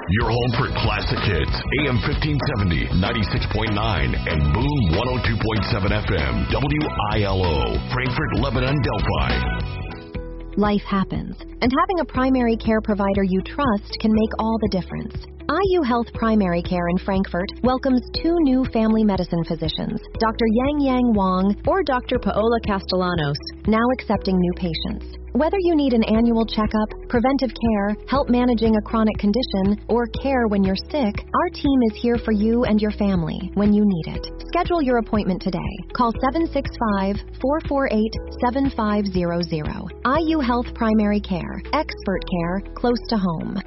Your home for classic hits, AM 1570, 96.9, and Boom 102.7 FM, WILO, Frankfort, Lebanon, Delphi. Life happens, and having a primary care provider you trust can make all the difference. IU Health Primary Care in Frankfort welcomes 2 new family medicine physicians, Dr. Yang Wang or Dr. Paola Castellanos, now accepting new patients. Whether you need an annual checkup, preventive care, help managing a chronic condition, or care when you're sick, our team is here for you and your family when you need it. Schedule your appointment today. Call 765-448-7500. IU Health Primary Care. Expert care close to home.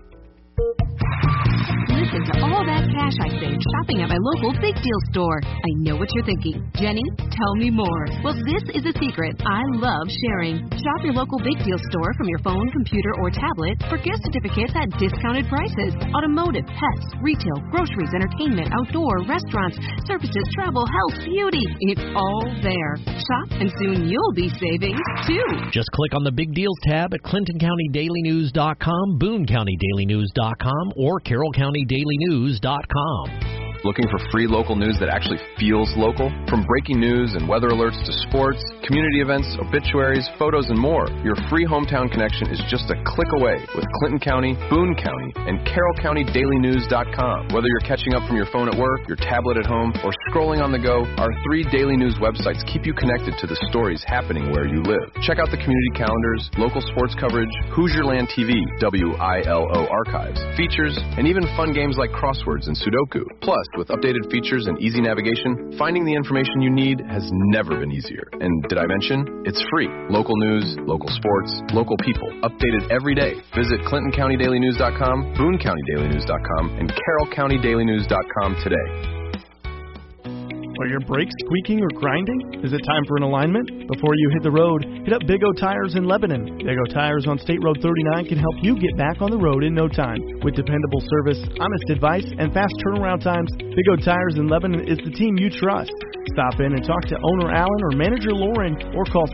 Listen to all that cash I saved shopping at my local Big Deal store. I know what you're thinking. Jenny, tell me more. Well, this is a secret I love sharing. Shop your local Big Deal store from your phone, computer, or tablet for gift certificates at discounted prices. Automotive, pets, retail, groceries, entertainment, outdoor, restaurants, services, travel, health, beauty. It's all there. Shop and soon you'll be saving too. Just click on the Big Deals tab at ClintonCountyDailyNews.com, BooneCountyDailyNews.com, or CarrollCountyDailyNews.com. Looking for free local news that actually feels local? From breaking news and weather alerts to sports, community events, obituaries, photos, and more, your free hometown connection is just a click away with Clinton County, Boone County, and CarrollCountyDailyNews.com. Whether you're catching up from your phone at work, your tablet at home, or scrolling on the go, our 3 daily news websites keep you connected to the stories happening where you live. Check out the community calendars, local sports coverage, Hoosierland TV, WILO archives, features, and even fun games like crosswords and Sudoku. Plus, with updated features and easy navigation, finding the information you need has never been easier. And did I mention? It's free. Local news, local sports, local people, updated every day. Visit ClintonCountyDailyNews.com, BooneCountyDailyNews.com, and CarrollCountyDailyNews.com today. Are your brakes squeaking or grinding? Is it time for an alignment? Before you hit the road, hit up Big O Tires in Lebanon. Big O Tires on State Road 39 can help you get back on the road in no time. With dependable service, honest advice, and fast turnaround times, Big O Tires in Lebanon is the team you trust. Stop in and talk to owner Alan or manager Lauren, or call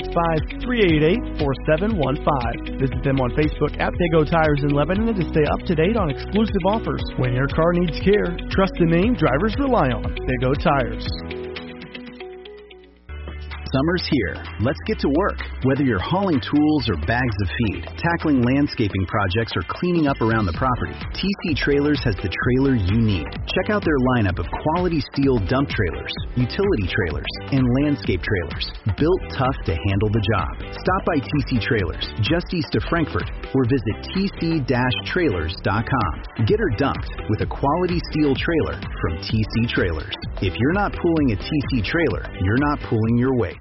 765-388-4715. Visit them on Facebook at Big O Tires in Lebanon to stay up to date on exclusive offers. When your car needs care, trust the name drivers rely on. Big O Tires. Summer's here. Let's get to work. Whether you're hauling tools or bags of feed, tackling landscaping projects, or cleaning up around the property, TC Trailers has the trailer you need. Check out their lineup of quality steel dump trailers, utility trailers, and landscape trailers, built tough to handle the job. Stop by TC Trailers, just east of Frankfort, or visit tc-trailers.com. Get her dumped with a quality steel trailer from TC Trailers. If you're not pulling a TC trailer, you're not pulling your weight.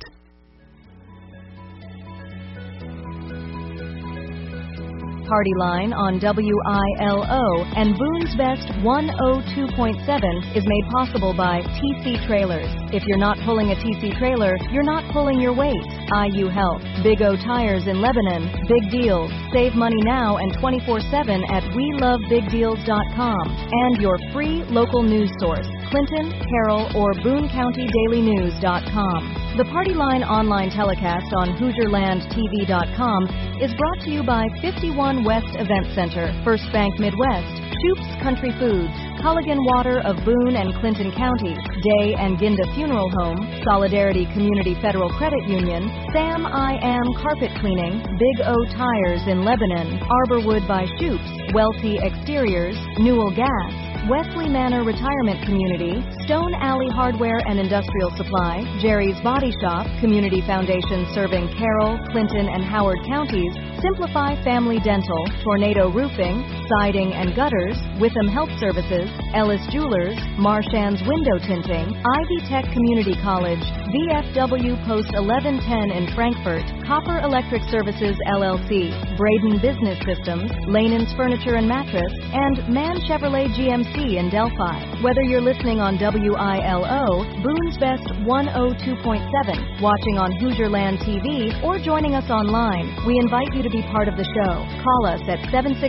Party Line on WILO and Boone's Best 102.7 is made possible by TC Trailers. If you're not pulling a TC trailer, you're not pulling your weight. IU Health, Big O Tires in Lebanon, Big Deals. Save money now and 24/7 at WeLoveBigDeals.com. And your free local news source, Clinton, Carroll, or BooneCountyDailyNews.com. The Party Line online telecast on HoosierlandTV.com is brought to you by 51 West Event Center, First Bank Midwest, Shoop's Country Foods, Culligan Water of Boone and Clinton Counties, Day and Ginda Funeral Home, Solidarity Community Federal Credit Union, Sam I Am Carpet Cleaning, Big O Tires in Lebanon, Arborwood by Shoop's, Welty Exteriors, Newell Gas, Wesley Manor Retirement Community, Stone Alley Hardware and Industrial Supply, Jerry's Body Shop, Community Foundation serving Carroll, Clinton, and Howard counties, Simplify Family Dental, Tornado Roofing, Siding and Gutters, Witham Health Services, Ellis Jewelers, Marchand's Window Tinting, Ivy Tech Community College, VFW Post 1110 in Frankfort, Copper Electric Services LLC, Braden Business Systems, Lanan's Furniture and Mattress, and Man Chevrolet GMC in Delphi. Whether you're listening on WILO, Boone's Best 102.7, watching on Hoosierland TV, or joining us online, we invite you to be part of the show. Call us at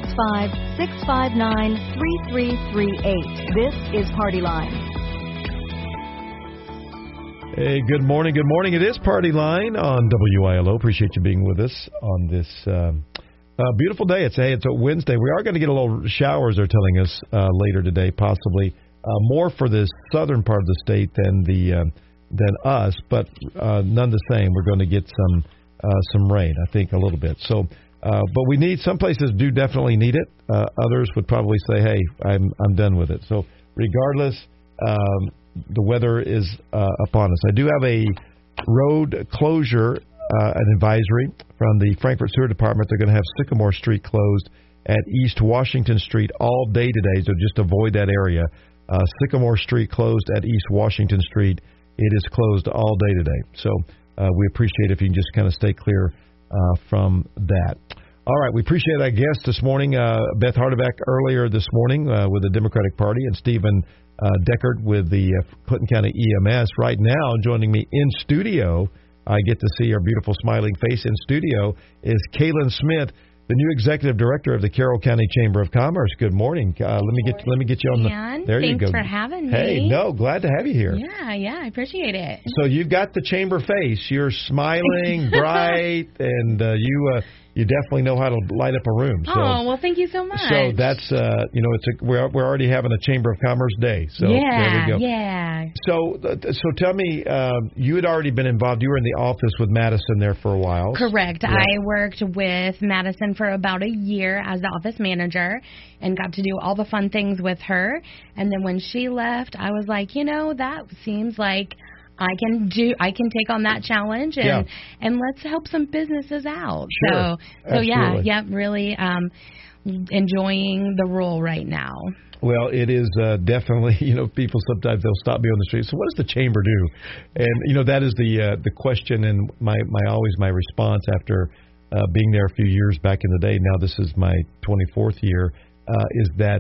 765-659-3338. This is Party Line. Hey, good morning. Good morning. It is Party Line on WILO. Appreciate you being with us on this Beautiful day. It's a Wednesday. We are going to get a little showers, they're telling us, later today, possibly. More for the southern part of the state than us, but none the same. We're going to get some rain, I think, a little bit. So, but we need, some places do definitely need it. Others would probably say, hey, I'm done with it. So regardless, the weather is upon us. I do have a road closure, an advisory from the Frankfort Sewer Department. They're going to have Sycamore Street closed at East Washington Street all day today, so just avoid that area. Sycamore Street closed at East Washington Street. It is closed all day today. So we appreciate if you can just kind of stay clear from that. All right, we appreciate our guest this morning, Beth Hardebeck, earlier this morning with the Democratic Party, and Stephen Deckard with the Clinton County EMS. Right now, joining me in studio, I get to see our beautiful smiling face in studio, is Kaylin Smith, the new executive director of the Carroll County Chamber of Commerce. Good morning. Let me get you on the. There you go. Thanks for having me. Hey, no, glad to have you here. Yeah, I appreciate it. So you've got the chamber face. You're smiling, bright, and you definitely know how to light up a room. So, well, thank you so much. So that's we're already having a Chamber of Commerce day. So there we go. Yeah. So tell me, you had already been involved. You were in the office with Madison there for a while. Correct. Yeah. I worked with Madison for about a year as the office manager and got to do all the fun things with her. And then when she left, I was like, that seems like I can take on that challenge and let's help some businesses out. Sure. So really enjoying the role right now. Well, it is definitely, people sometimes they'll stop me on the street. So what does the chamber do? And, that is the question and my response after being there a few years back in the day. Now this is my 24th year, is that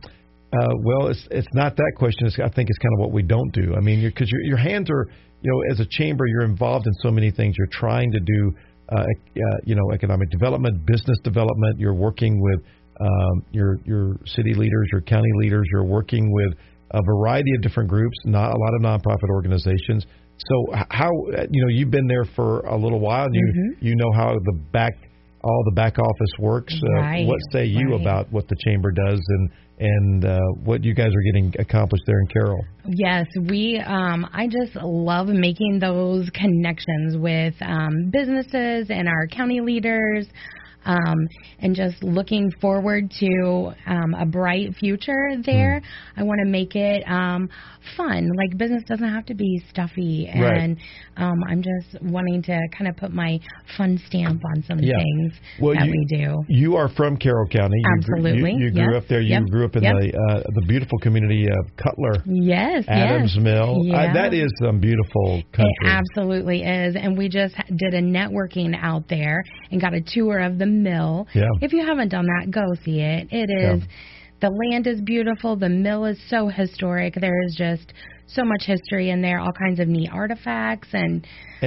it's not that question. I think it's kind of what we don't do. I mean, because your hands are, as a chamber, you're involved in so many things. You're trying to do, economic development, business development. You're working with your city leaders, your county leaders. You're working with a variety of different groups, not a lot of nonprofit organizations. So how, you've been there for a little while, and you know how all the back office works. Right. What say you about what the chamber does and what you guys are getting accomplished there in Carroll? Yes, I just love making those connections with businesses and our county leaders, and just looking forward to a bright future there. I want to make it fun. Like, business doesn't have to be stuffy, and I'm just wanting to kind of put my fun stamp on some things that we do. You are from Carroll County. Absolutely. You grew up there. You grew up in the beautiful community of Cutler. Yes. Adams Mill. Yeah. That is some beautiful country. It absolutely is. And we just did a networking out there and got a tour of the mill. Yeah. If you haven't done that, go see it. It is. The land is beautiful. The mill is so historic. There is just so much history in there, all kinds of neat artifacts, and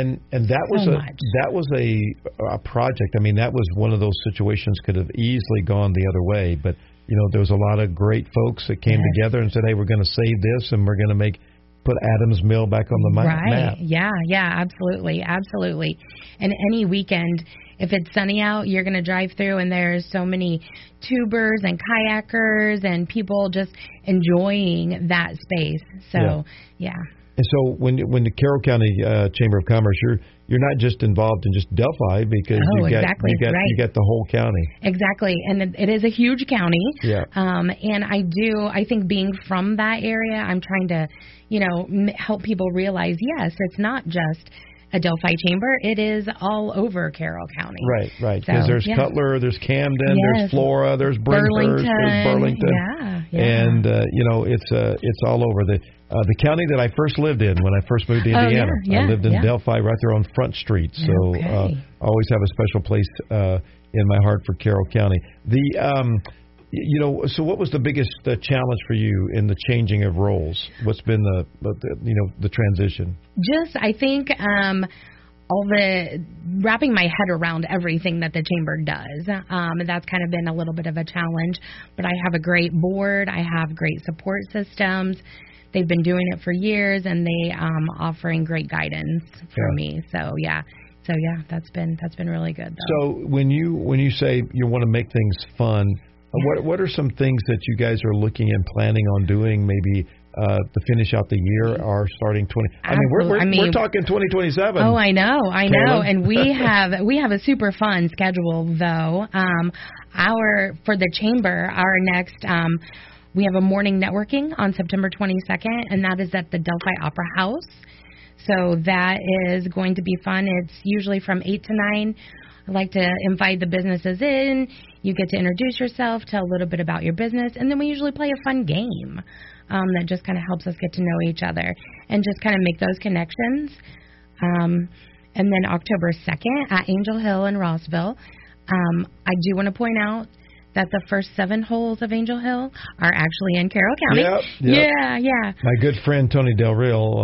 that was a project. I mean, that was one of those situations could have easily gone the other way, but there was a lot of great folks that came together and said, "Hey, we're going to save this, and we're going to put Adams Mill back on the map." Right. Yeah, absolutely. And any weekend, if it's sunny out, you're going to drive through, and there's so many tubers and kayakers and people just enjoying that space. So, yeah. And so when the Carroll County Chamber of Commerce, you're not just involved in just Delphi, because you got the whole county. Exactly, and it is a huge county. Yeah. And I think being from that area, I'm trying to, help people realize, yes, it's not just a Delphi chamber. It is all over Carroll County. Right. Because there's Cutler, there's Camden, there's Flora, there's Brinkhurst, there's Burlington. Yeah. And it's all over the county that I first lived in when I first moved to Indiana. I lived in Delphi, right there on Front Street. So always have a special place in my heart for Carroll County. So what was the biggest challenge for you in the changing of roles? What's been the transition? Just, I think, all the wrapping my head around everything that the chamber does. That's kind of been a little bit of a challenge. But I have a great board. I have great support systems. They've been doing it for years, and they offering great guidance for me. So, So yeah, that's been really good, though. So when you say you want to make things fun, what are some things that you guys are looking and planning on doing, maybe to finish out the year or starting 20? We're talking 2027. Oh, I know, Kayla. and we have a super fun schedule, though. For the chamber, our next we have a morning networking on September 22nd, and that is at the Delphi Opera House. So that is going to be fun. It's usually from 8 to 9. I like to invite the businesses in. You get to introduce yourself, tell a little bit about your business, and then we usually play a fun game that just kind of helps us get to know each other and just kind of make those connections. And then October 2nd at Angel Hill in Rossville, I do want to point out that the first 7 holes of Angel Hill are actually in Carroll County. Yep. Yeah. My good friend Tony Del Real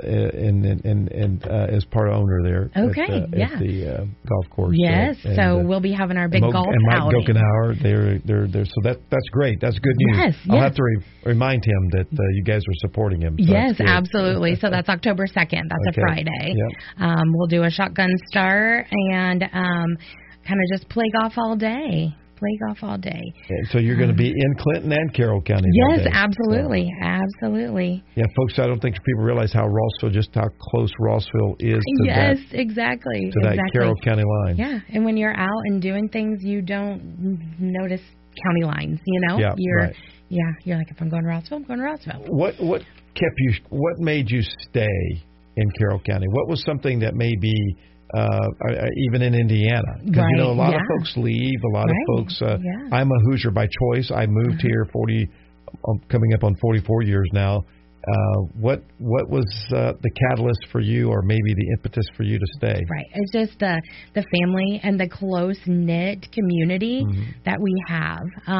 is part owner there. Okay, at the golf course. Yes, so we'll be having our big golf outing. And Mike Gokenauer, they're so that's great. That's good news. Yes. I'll have to remind him that you guys are supporting him. So yes, absolutely. So that's October 2nd. That's a Friday. Yep. We'll do a shotgun start and kind of just play golf all day. And so you're going to be in Clinton and Carroll County. Yes, absolutely. Absolutely. Yeah, folks, I don't think people realize how close Rossville is to exactly. To that Carroll County line. Yeah, and when you're out and doing things, you don't notice county lines, Yeah, right. Yeah, you're like, if I'm going to Rossville, I'm going to Rossville. What made you stay in Carroll County? What was something that maybe even in Indiana, because a lot of folks leave. A lot of folks. I'm a Hoosier by choice. I moved here coming up on 44 years now. What was the catalyst for you, or maybe the impetus for you to stay? Right. It's just the family and the close knit community that we have.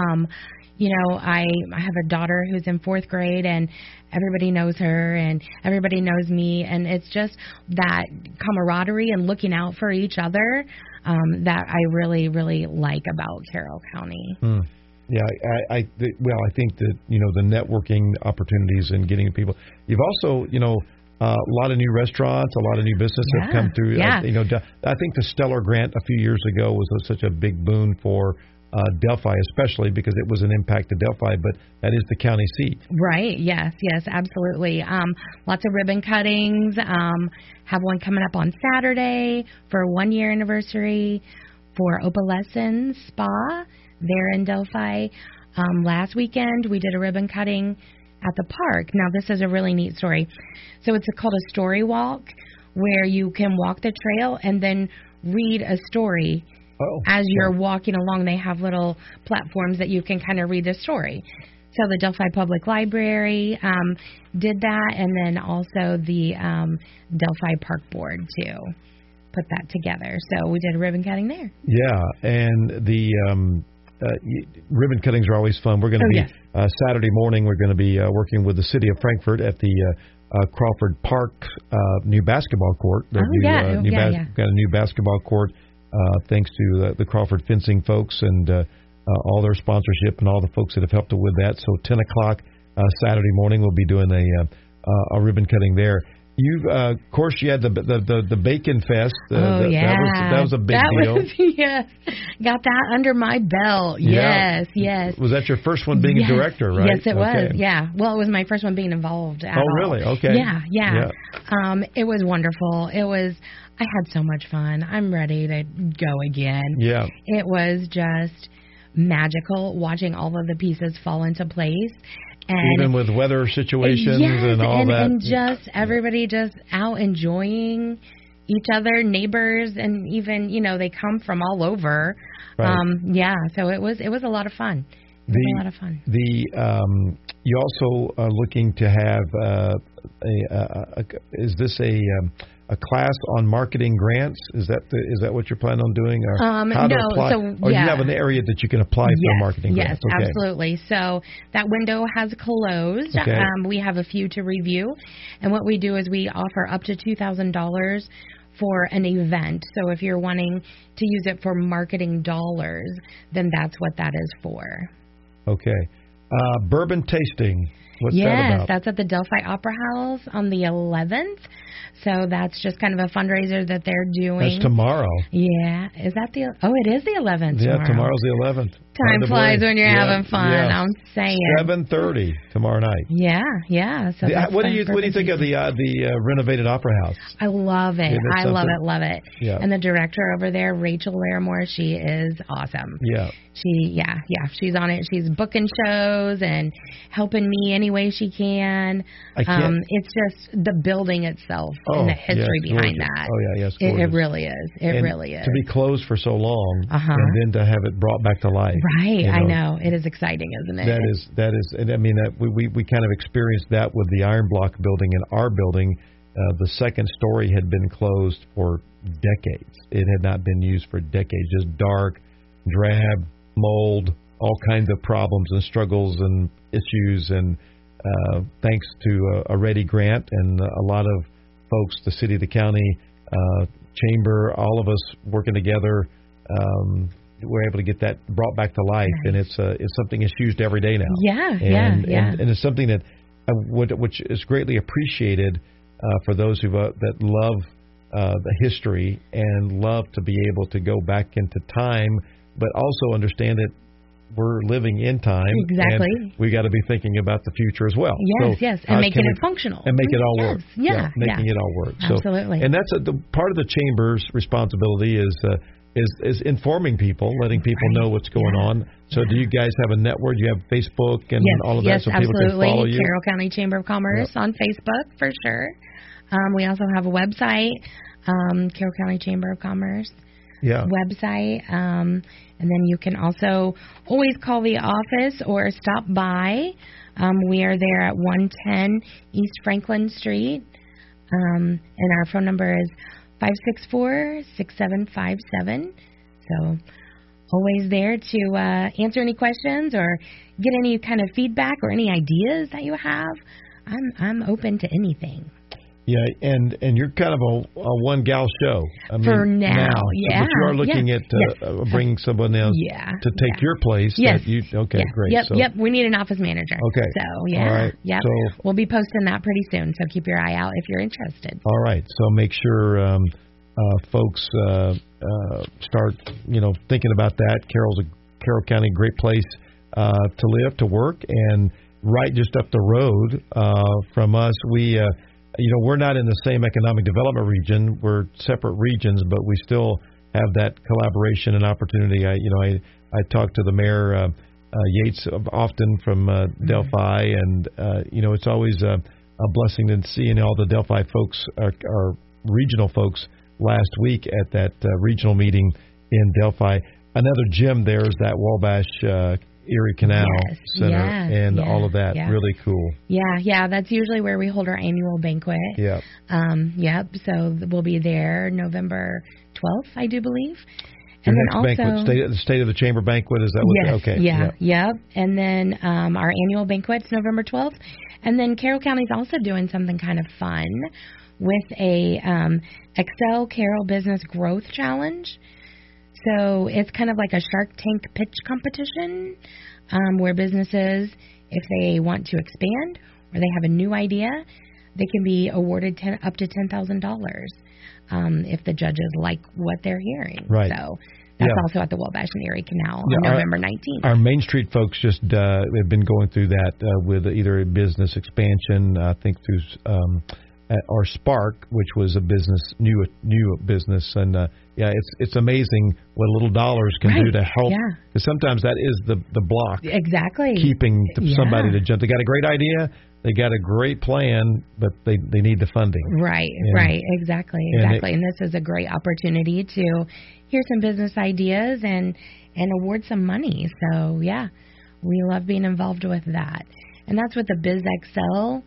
I have a daughter who's in 4th grade, and everybody knows her, and everybody knows me, and it's just that camaraderie and looking out for each other that I really, really like about Carroll County. Yeah, I think that the networking opportunities and getting people. You've also a lot of new restaurants, a lot of new business have come through. Yeah. I think the Stellar Grant a few years ago was such a big boon for Delphi, especially because it was an impact to Delphi, but that is the county seat. Right. Yes, absolutely. Lots of ribbon cuttings. Have one coming up on Saturday for a 1-year anniversary for Opalescence Spa there in Delphi. Last weekend we did a ribbon cutting at the park. Now this is a really neat story. So it's called a story walk, where you can walk the trail and then read a story. As you're walking along, they have little platforms that you can kind of read the story. So the Delphi Public Library did that, and then also the Delphi Park Board, too, put that together. So we did a ribbon cutting there. Yeah, and the ribbon cuttings are always fun. We're going to be, Saturday morning, we're going to be working with the city of Frankfort at the Crawford Park new basketball court. Got a new basketball court. Thanks to the Crawford Fencing folks and all their sponsorship and all the folks that have helped with that. So 10 o'clock Saturday morning, we'll be doing a ribbon cutting there. Of course, you had the Bacon Fest. That was a big deal. Got that under my belt. Yes. Was that your first one being a director, right? Yes, it was. Yeah. Well, it was my first one being involved at all. Really? Okay. Yeah. It was wonderful. I had so much fun. I'm ready to go again. Yeah. It was just magical watching all of the pieces fall into place. And even with weather situations and all that. And just everybody just out enjoying each other, neighbors, and even, they come from all over. Right. So it was a lot of fun. You also are looking to have is this a class on marketing grants? Is that what you're planning on doing? Or how to apply? Or you have an area that you can apply for marketing grants? Yes, absolutely. So that window has closed. Okay. We have a few to review. And what we do is we offer up to $2,000 for an event. So if you're wanting to use it for marketing dollars, then that's what that is for. Okay. Bourbon tasting. What's that Yes, about? that's at the Delphi Opera House on the 11th. So that's just kind of a fundraiser that they're doing. That's tomorrow. Yeah. Is that the... Oh, it is the 11th tomorrow. Yeah, tomorrow's the 11th. Time flies when you're having fun. Yes. I'm saying 7:30 tomorrow night. Yeah. So what do you think of the renovated Opera House? I love it. I love it. Yeah. And the director over there, Rachel Larimore, she is awesome. Yeah. She's on it. She's booking shows and helping me any way she can. It's just the building itself and the history behind that. Oh yeah, yes. It really is. It really is. To be closed for so long and then to have it brought back to life. Right. I know. It is exciting, isn't it? That is. And I mean, we kind of experienced that with the Iron Block building and our building. The second story had been closed for decades. It had not been used for decades. Just dark, drab, mold, all kinds of problems and struggles and issues. And thanks to a ready grant and a lot of folks, the city, the county, chamber, all of us working together, we're able to get that brought back to life. Nice. And it's something that's used every day now. And it's something that which is greatly appreciated for those who that love the history and love to be able to go back into time, but also understand that we're living in time. Exactly. And we got to be thinking about the future as well. Yes, and making it functional. And make it all work. Making it all work. Absolutely. So, and that's the part of the chamber's responsibility is informing people, letting people know what's going on. So do you guys have a network? You have Facebook and all of that so people can follow you? Carroll County Chamber of Commerce on Facebook for sure. We also have a website, Carroll County Chamber of Commerce website. And then you can also always call the office or stop by. We are there at 110 East Franklin Street. And our phone number is 564-6757. So always there to answer any questions or get any kind of feedback or any ideas that you have. I'm open to anything. Yeah, and you're kind of a one-gal show. I mean, for now. Yeah. But you are looking at bringing someone else to take your place. Yes. Great. Yep. We need an office manager. Okay. So, all right. Yep. So, we'll be posting that pretty soon, so keep your eye out if you're interested. All right. So make sure folks start, thinking about that. Carroll County, great place to live, to work, and right just up the road from us, we're not in the same economic development region. We're separate regions, but we still have that collaboration and opportunity. I talk to the mayor Yates often from Delphi, and it's always a blessing to see all the Delphi folks, our regional folks, last week at that regional meeting in Delphi. Another gem there is that Wabash Erie Canal Center and all of that. Really cool. Yeah. That's usually where we hold our annual banquet. Yeah. So we'll be there November 12th, I do believe. And then also banquet, the State of the Chamber banquet, is that what? Okay. Yeah. And then our annual banquet's November 12th. And then Carroll County's also doing something kind of fun with a Excel Carroll Business Growth Challenge. So it's kind of like a Shark Tank pitch competition where businesses, if they want to expand or they have a new idea, they can be awarded up to $10,000 if the judges like what they're hearing. Right. So that's also at the Wabash and Erie Canal on November 19th. Our Main Street folks just have been going through that with either a business expansion, I think through or Spark, which was a new business, and it's amazing what little dollars can do to help. Because sometimes that is the block. Exactly. Keeping somebody to jump. They got a great idea, they got a great plan, but they need the funding. Right. Exactly. And this is a great opportunity to hear some business ideas and award some money. So we love being involved with that, and that's with the BizXL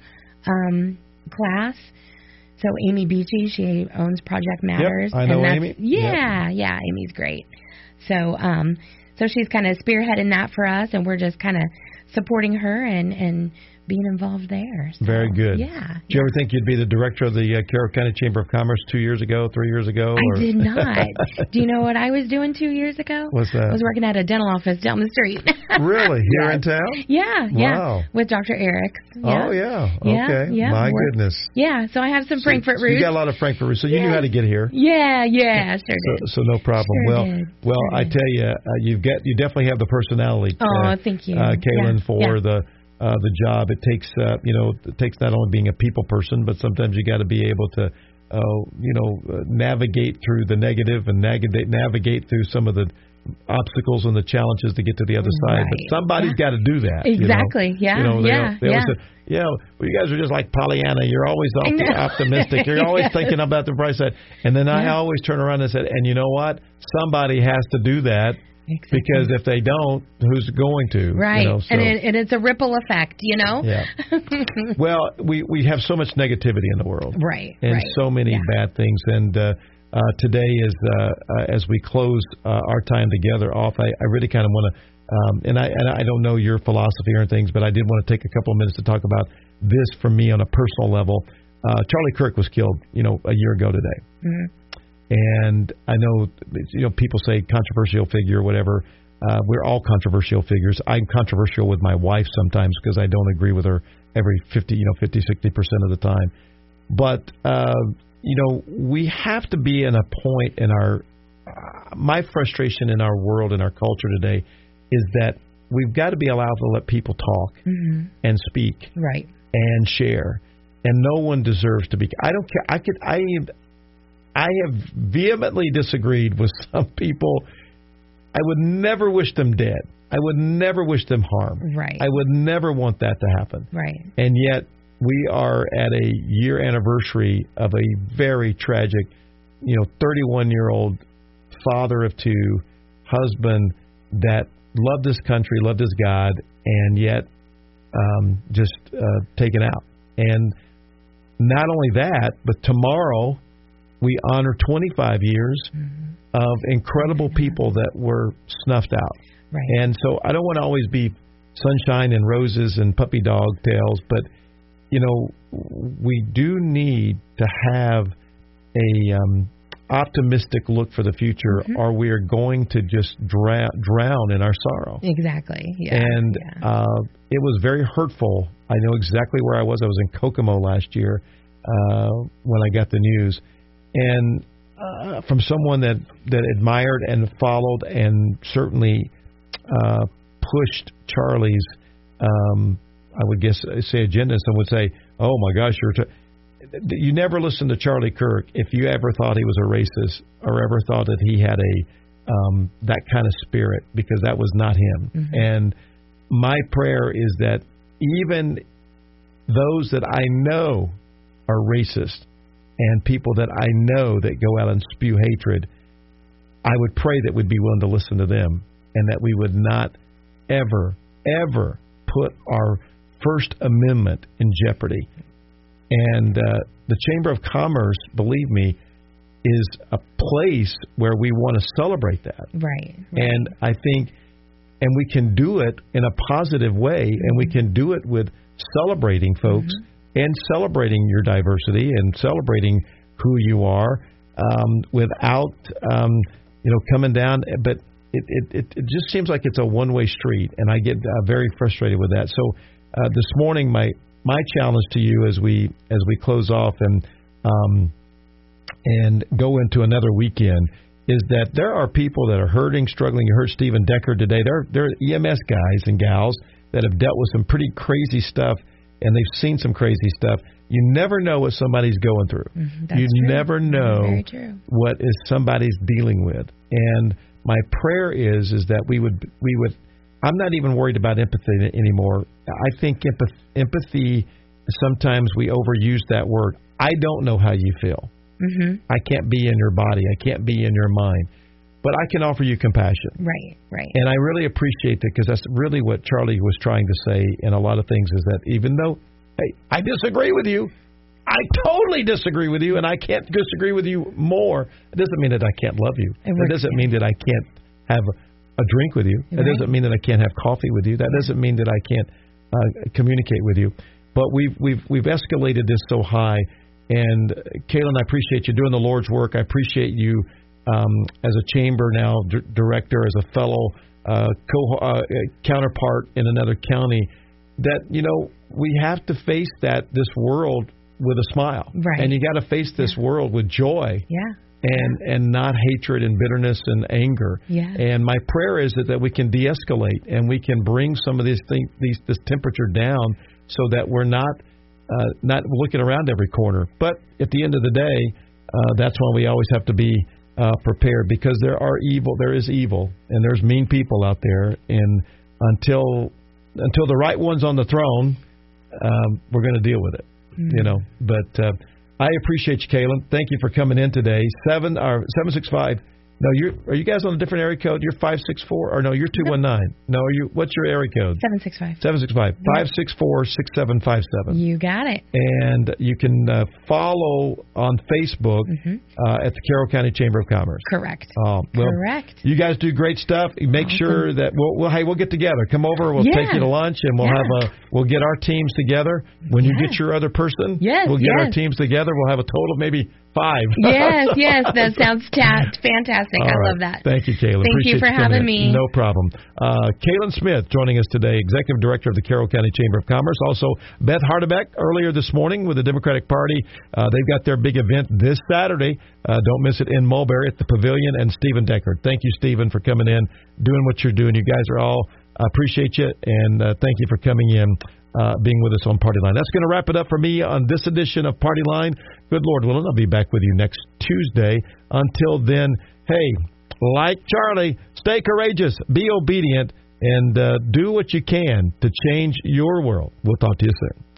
class. So Amy Beachy, she owns Project Matters. Yep, I know Amy. Yeah, Amy's great. So So she's kind of spearheading that for us, and we're just kind of supporting her and being involved there. So, very good. Yeah. Did you ever think you'd be the director of the Carroll County Chamber of Commerce 2 years ago, 3 years ago? I did not. Do you know what I was doing 2 years ago? What's that? I was working at a dental office down the street. Really? Here in town? Yeah. Wow. With Dr. Eric. Yeah. Oh, yeah. Okay. Yeah. My goodness. Yeah, so I have some Frankfurt roots. You got a lot of Frankfurt roots, so you knew how to get here. Yeah, sure did. So no problem. Sure I tell you, you definitely have the personality. Thank you, Kaylin, for the job. It takes it takes not only being a people person, but sometimes you got to be able to navigate through the negative and navigate through some of the obstacles and the challenges to get to the other side. But somebody's got to do that. Exactly. They always say, you guys are just like Pollyanna. You're always optimistic. You're always thinking about the bright side. And then I always turn around and say, and you know what? Somebody has to do that. Exactly. Because if they don't, who's going to? Right. And it's a ripple effect, Yeah. Well, we have so much negativity in the world. Right. And so many bad things. And today is as we close our time together off, I really kind of want to, and I don't know your philosophy or things, but I did want to take a couple of minutes to talk about this for me on a personal level. Charlie Kirk was killed, a year ago today. Mm-hmm. And I know, people say controversial figure or whatever. We're all controversial figures. I'm controversial with my wife sometimes because I don't agree with her every 50, 60% of the time. But, we have to be in a point in my frustration in our world, in our culture today, is that we've got to be allowed to let people talk and speak and share. And no one deserves to be. I don't care. I have vehemently disagreed with some people. I would never wish them dead. I would never wish them harm. Right. I would never want that to happen. Right. And yet we are at a year anniversary of a very tragic, 31-year-old father of two, husband that loved this country, loved his God, and yet just taken out. And not only that, but tomorrow we honor 25 years of incredible people that were snuffed out. Right. And so I don't want to always be sunshine and roses and puppy dog tails, but, we do need to have a optimistic look for the future, or we are going to just drown in our sorrow. Exactly. Yeah. And it was very hurtful. I know exactly where I was. I was in Kokomo last year when I got the news. And from someone that admired and followed and certainly pushed Charlie's, I would guess, say agenda. Some would say, oh, my gosh, you never listened to Charlie Kirk if you ever thought he was a racist or ever thought that he had that kind of spirit, because that was not him. Mm-hmm. And my prayer is that even those that I know are racist and people that I know that go out and spew hatred, I would pray that we'd be willing to listen to them and that we would not ever, ever put our First Amendment in jeopardy. And the Chamber of Commerce, believe me, is a place where we want to celebrate that. Right. And I think, and we can do it in a positive way, and we can do it with celebrating folks and celebrating your diversity and celebrating who you are without, coming down. But it just seems like it's a one-way street, and I get very frustrated with that. So this morning, my challenge to you as we close off and go into another weekend is that there are people that are hurting, struggling. You heard Stephen Decker today. There are EMS guys and gals that have dealt with some pretty crazy stuff, and they've seen some crazy stuff. You never know what somebody's going through. That's you true. never know what is somebody's dealing with. And my prayer is that we would. I'm not even worried about empathy anymore. I think empathy, sometimes we overuse that word. I don't know how you feel. I can't be in your body. I can't be in your mind. But I can offer you compassion. Right. And I really appreciate that, because that's really what Charlie was trying to say in a lot of things, is that even though, hey, I disagree with you, I totally disagree with you, and I can't disagree with you more, it doesn't mean that I can't love you. It doesn't mean that I can't have a drink with you. That doesn't mean that I can't have coffee with you. That doesn't mean that I can't communicate with you. But we've escalated this so high. And Kaylin, I appreciate you doing the Lord's work. I appreciate you as a chamber now director, as a fellow counterpart in another county. That we have to face this world with a smile, right? And you got to face this world with joy, and not hatred and bitterness and anger. Yeah. And my prayer is that we can de-escalate and we can bring some of this temperature down, so that we're not looking around every corner. But at the end of the day, that's why we always have to be prepared, because there is evil, and there's mean people out there. And until the right one's on the throne, we're going to deal with it. But I appreciate you, Kaylin. Thank you for coming in today. 765. No, are you guys on a different area code? You're 564, or no, you're 219. No, what's your area code? 765. 765. 564-6757. You got it. And you can follow on Facebook at the Carroll County Chamber of Commerce. Correct. Correct. You guys do great stuff. Make sure that we'll get together. Come over. We'll take you to lunch, and we'll get our teams together. When you get your other person, we'll get our teams together. We'll have a total of maybe 5. Yes, that sounds fantastic. I love that. Thank you, Kaylin. Thank you for having me. No problem. Kaylin Smith joining us today, Executive Director of the Carroll County Chamber of Commerce. Also, Beth Hardebeck earlier this morning with the Democratic Party. They've got their big event this Saturday. Don't miss it in Mulberry at the Pavilion. And Stephen Deckard. Thank you, Stephen, for coming in, doing what you're doing. You guys are all appreciate you, and thank you for coming in. Being with us on Party Line. That's going to wrap it up for me on this edition of Party Line. Good Lord willing, I'll be back with you next Tuesday. Until then, hey, like Charlie, stay courageous, be obedient, and do what you can to change your world. We'll talk to you soon.